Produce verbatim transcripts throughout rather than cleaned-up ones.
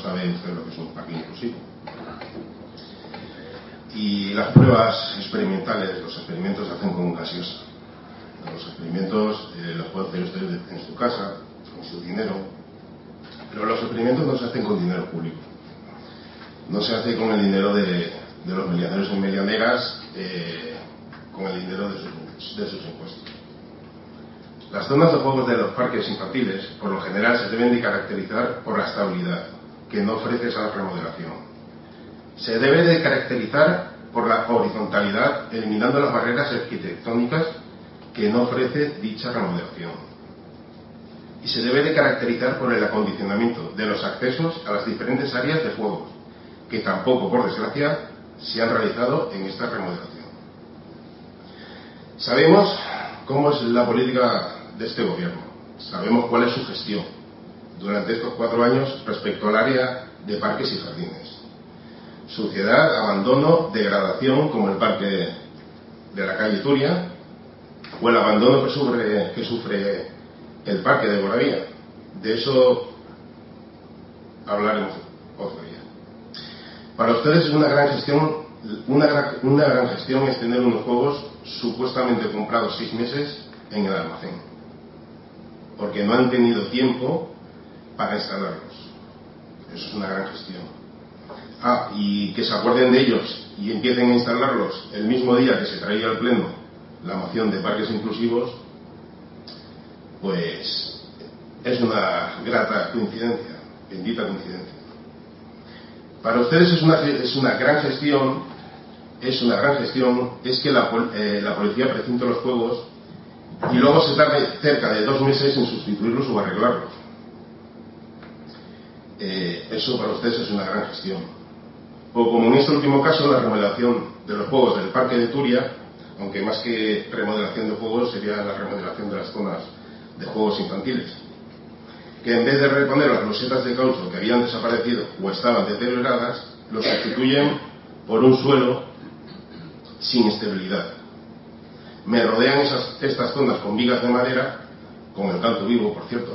sabe usted lo que es un parque inclusivo. Y las pruebas experimentales, los experimentos se hacen con gaseosa. Los experimentos eh, los puede hacer usted en su casa, con su dinero, pero los experimentos no se hacen con dinero público. No se hace con el dinero de, de los melianeros y melianeras, eh, con el dinero de sus, de sus impuestos. Las zonas de juegos de los parques infantiles, por lo general, se deben de caracterizar por la estabilidad que no ofrece esa remodelación. Se debe de caracterizar por la horizontalidad, eliminando las barreras arquitectónicas que no ofrece dicha remodelación. Y se debe de caracterizar por el acondicionamiento de los accesos a las diferentes áreas de juego, que tampoco, por desgracia, se han realizado en esta remodelación. Sabemos cómo es la política de este gobierno, sabemos cuál es su gestión durante estos cuatro años respecto al área de parques y jardines. Suciedad, abandono, degradación, como el parque de la calle Turia, o el abandono que sufre, que sufre el parque de Moravía. De eso hablaremos otro día. Para ustedes es una gran gestión, una gran, una gran gestión es tener unos juegos supuestamente comprados seis meses en el almacén, porque no han tenido tiempo para instalarlos. Eso es una gran gestión. Ah, y que se acuerden de ellos y empiecen a instalarlos el mismo día que se traía al pleno la moción de parques inclusivos, pues es una grata coincidencia, bendita coincidencia. Para ustedes es una, es una gran gestión, es una gran gestión, es que la, eh, la policía precinte los juegos y luego se tarde cerca de dos meses en sustituirlos o arreglarlos. Eh, eso para ustedes es una gran gestión. O como en este último caso, la remodelación de los juegos del parque de Turia, aunque más que remodelación de juegos sería la remodelación de las zonas de juegos infantiles, que en vez de reponer las losetas de caucho que habían desaparecido o estaban deterioradas, los sustituyen por un suelo sin estabilidad. Me rodean esas, estas zonas con vigas de madera, con el canto vivo, por cierto,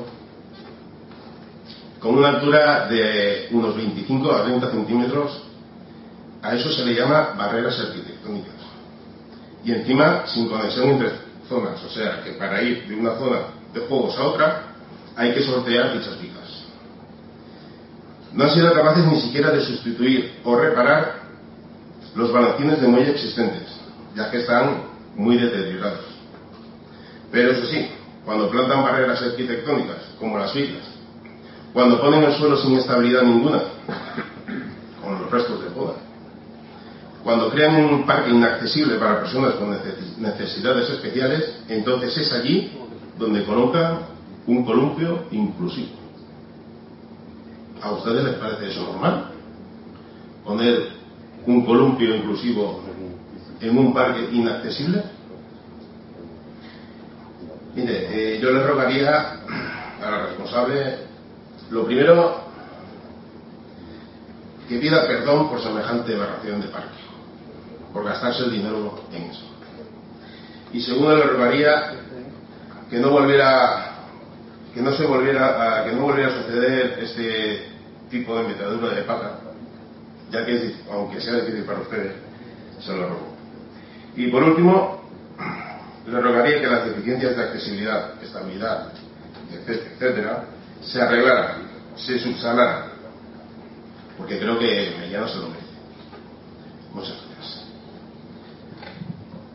con una altura de unos veinticinco a treinta centímetros. A eso se le llama barreras arquitectónicas. Y encima sin conexión entre zonas, o sea que para ir de una zona de juegos a otra hay que sortear dichas vigas. No han sido capaces ni siquiera de sustituir o reparar los balancines de muelle existentes, ya que están muy deteriorados. Pero eso sí, cuando plantan barreras arquitectónicas, como las vigas, cuando ponen el suelo sin estabilidad ninguna, con los restos de poda, cuando crean un parque inaccesible para personas con necesidades especiales, entonces es allí donde colocan un columpio inclusivo. ¿A ustedes les parece eso normal? ¿Poner un columpio inclusivo en un parque inaccesible? Mire, eh, yo les rogaría a la responsable, lo primero, que pida perdón por semejante aberración de parque, por gastarse el dinero en eso. Y segundo, le rogaría que no volviera, que no se volviera a, que no volviera a suceder este tipo de metedura de pata, ya que es, aunque sea difícil para ustedes, se lo rogo. Y por último, le rogaría que las deficiencias de accesibilidad, estabilidad, etcétera, se arreglaran, se subsanaran, porque creo que Mellano se lo merece.